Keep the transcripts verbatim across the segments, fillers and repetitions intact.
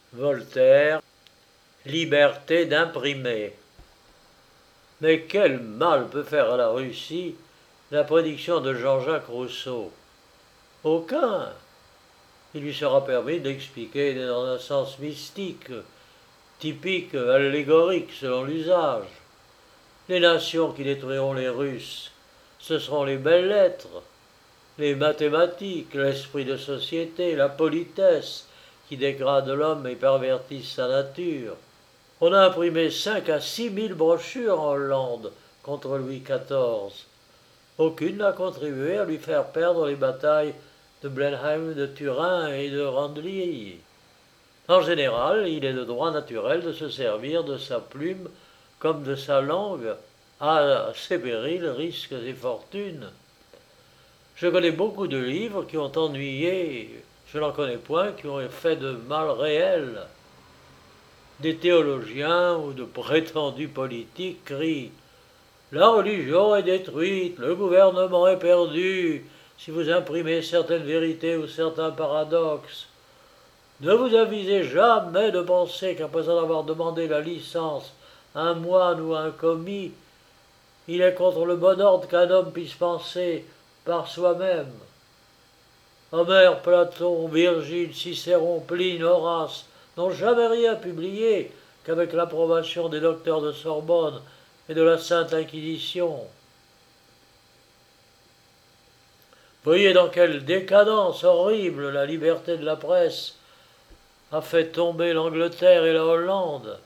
Voltaire, liberté d'imprimer. Mais quel mal peut faire à la Russie la prédiction de Jean-Jacques Rousseau? Aucun. Il lui sera permis d'expliquer dans un sens mystique, typique, allégorique selon l'usage. Les nations qui détruiront les Russes, ce seront les belles lettres, les mathématiques, l'esprit de société, la politesse, qui dégradent l'homme et pervertissent sa nature. On a imprimé cinq à six mille brochures en Hollande contre Louis quatorze. Aucune n'a contribué à lui faire perdre les batailles de Blenheim, de Turin et de Randly. En général, il est de droit naturel de se servir de sa plume comme de sa langue, à ses périls, risques et fortunes. Je connais beaucoup de livres qui ont ennuyé, je n'en connais point qui ont fait de mal réel. Des théologiens ou de prétendus politiques crient « La religion est détruite, le gouvernement est perdu, si vous imprimez certaines vérités ou certains paradoxes. » Ne vous avisez jamais de penser qu'après en avoir demandé la licence à un moine ou à un commis, il est contre le bon ordre qu'un homme puisse penser par soi-même. Homère, Platon, Virgile, Cicéron, Pline, Horace n'ont jamais rien publié qu'avec l'approbation des docteurs de Sorbonne et de la Sainte Inquisition. Voyez dans quelle décadence horrible la liberté de la presse a fait tomber l'Angleterre et la Hollande.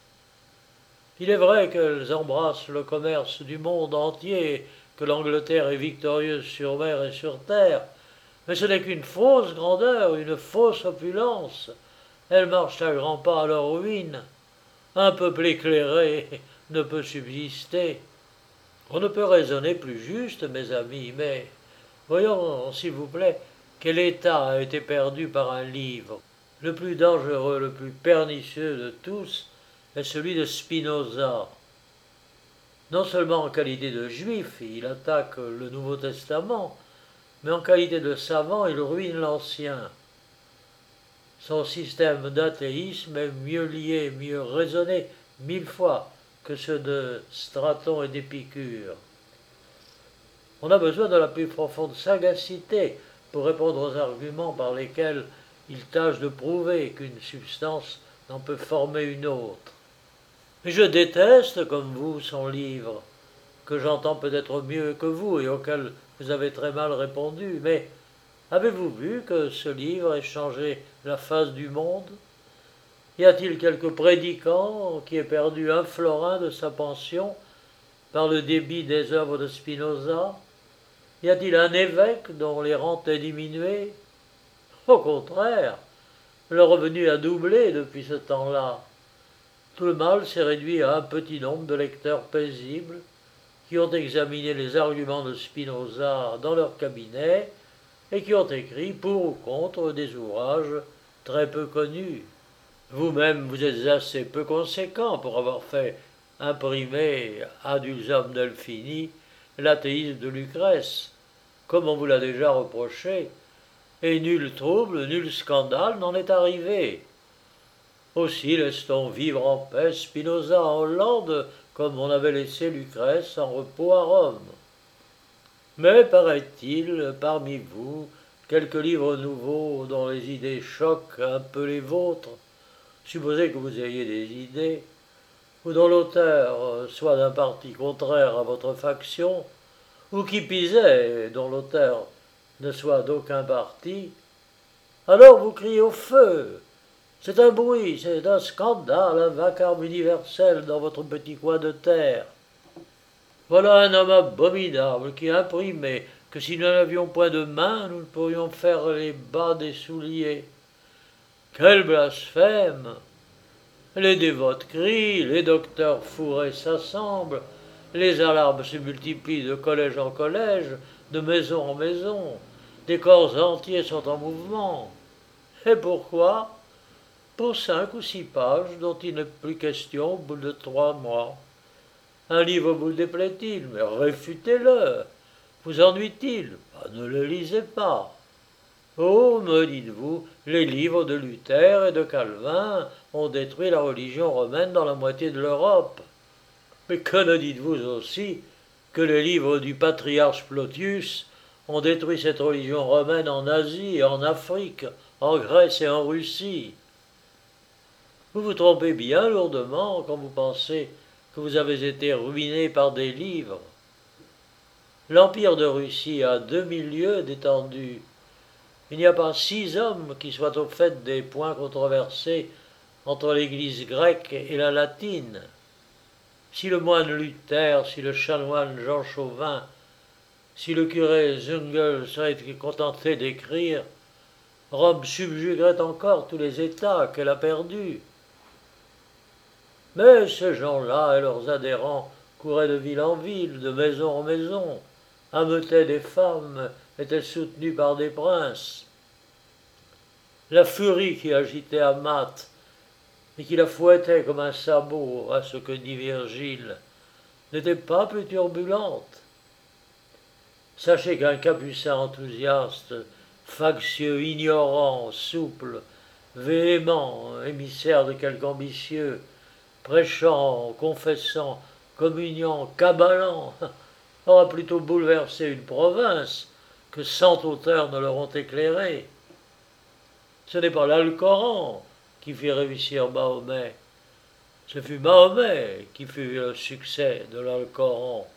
Il est vrai qu'elles embrassent le commerce du monde entier, que l'Angleterre est victorieuse sur mer et sur terre, mais ce n'est qu'une fausse grandeur, une fausse opulence. Elles marchent à grands pas à leur ruine. Un peuple éclairé ne peut subsister. On ne peut raisonner plus juste, mes amis, mais voyons, s'il vous plaît, quel état a été perdu par un livre. Le plus dangereux, le plus pernicieux de tous est celui de Spinoza. Non seulement en qualité de juif, il attaque le Nouveau Testament, mais en qualité de savant, il ruine l'Ancien. Son système d'athéisme est mieux lié, mieux raisonné mille fois que ceux de Straton et d'Épicure. On a besoin de la plus profonde sagacité pour répondre aux arguments par lesquels il tâche de prouver qu'une substance n'en peut former une autre. Mais je déteste, comme vous, son livre, que j'entends peut-être mieux que vous et auquel vous avez très mal répondu, mais avez-vous vu que ce livre ait changé la face du monde? Y a-t-il quelque prédicant qui ait perdu un florin de sa pension par le débit des œuvres de Spinoza? Y a-t-il un évêque dont les rentes aient diminué? Au contraire, le revenu a doublé depuis ce temps-là. Tout le mal s'est réduit à un petit nombre de lecteurs paisibles qui ont examiné les arguments de Spinoza dans leur cabinet et qui ont écrit pour ou contre des ouvrages très peu connus. Vous-même, vous êtes assez peu conséquent pour avoir fait imprimer à Dulzum Delphini l'athéisme de Lucrèce, comme on vous l'a déjà reproché, et nul trouble, nul scandale n'en est arrivé. Aussi laisse-t-on vivre en paix Spinoza en Hollande, comme on avait laissé Lucrèce en repos à Rome. Mais paraît-il, parmi vous, quelques livres nouveaux dont les idées choquent un peu les vôtres, supposez que vous ayez des idées, ou dont l'auteur soit d'un parti contraire à votre faction, ou qui pisait, dont l'auteur ne soit d'aucun parti, alors vous criez au feu. C'est un bruit, c'est un scandale, un vacarme universel dans votre petit coin de terre. Voilà un homme abominable qui imprimait que si nous n'avions point de main, nous ne pourrions faire les bas des souliers. Quel blasphème! Les dévotes crient, les docteurs fourrés s'assemblent, les alarmes se multiplient de collège en collège, de maison en maison, des corps entiers sont en mouvement. Et pourquoi? Pour cinq ou six pages dont il n'est plus question au bout de trois mois. Un livre vous déplaît-il? Mais réfutez-le. Vous ennuie-t-il? Ben, ne le lisez pas. Oh, me dites-vous, les livres de Luther et de Calvin ont détruit la religion romaine dans la moitié de l'Europe. Mais que ne dites-vous aussi que les livres du patriarche Plotius ont détruit cette religion romaine en Asie et en Afrique, en Grèce et en Russie? Vous vous trompez bien lourdement quand vous pensez que vous avez été ruiné par des livres. L'empire de Russie a deux mille lieues d'étendue. Il n'y a pas six hommes qui soient au fait des points controversés entre l'Église grecque et la latine. Si le moine Luther, si le chanoine Jean Chauvin, si le curé Zungel serait contenté d'écrire, Rome subjuguerait encore tous les États qu'elle a perdus. Mais ces gens-là et leurs adhérents couraient de ville en ville, de maison en maison, ameutaient des femmes, étaient soutenus par des princes. La furie qui agitait Amat et qui la fouettait comme un sabot, à ce que dit Virgile, n'était pas plus turbulente. Sachez qu'un capucin enthousiaste, factieux, ignorant, souple, véhément, émissaire de quelque ambitieux, prêchant, confessant, communiant, caballant, aura plutôt bouleversé une province que cent auteurs ne l'auront éclairé. Ce n'est pas l'Alcoran qui fit réussir Mahomet, ce fut Mahomet qui fut le succès de l'Alcoran.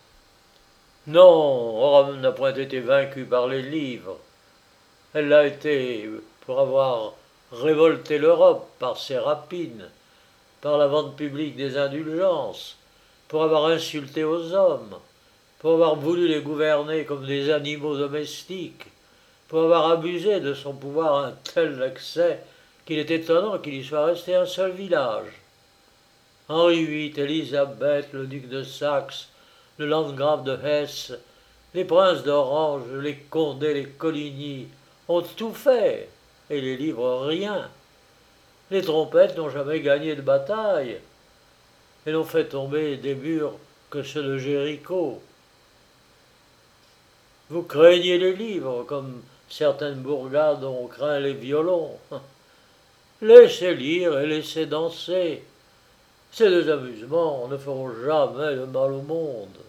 Non, Rome n'a point été vaincue par les livres. Elle l'a été pour avoir révolté l'Europe par ses rapines, par la vente publique des indulgences, pour avoir insulté aux hommes, pour avoir voulu les gouverner comme des animaux domestiques, pour avoir abusé de son pouvoir à un tel excès qu'il est étonnant qu'il y soit resté un seul village. Henri huit, Élisabeth, le duc de Saxe, le landgrave de Hesse, les princes d'Orange, les Condé, les Coligny ont tout fait, et les livres rien. Les trompettes n'ont jamais gagné de bataille, et n'ont fait tomber des murs que ceux de Jéricho. Vous craignez les livres, comme certaines bourgades ont craint les violons. Laissez lire et laissez danser. Ces deux amusements ne feront jamais de mal au monde.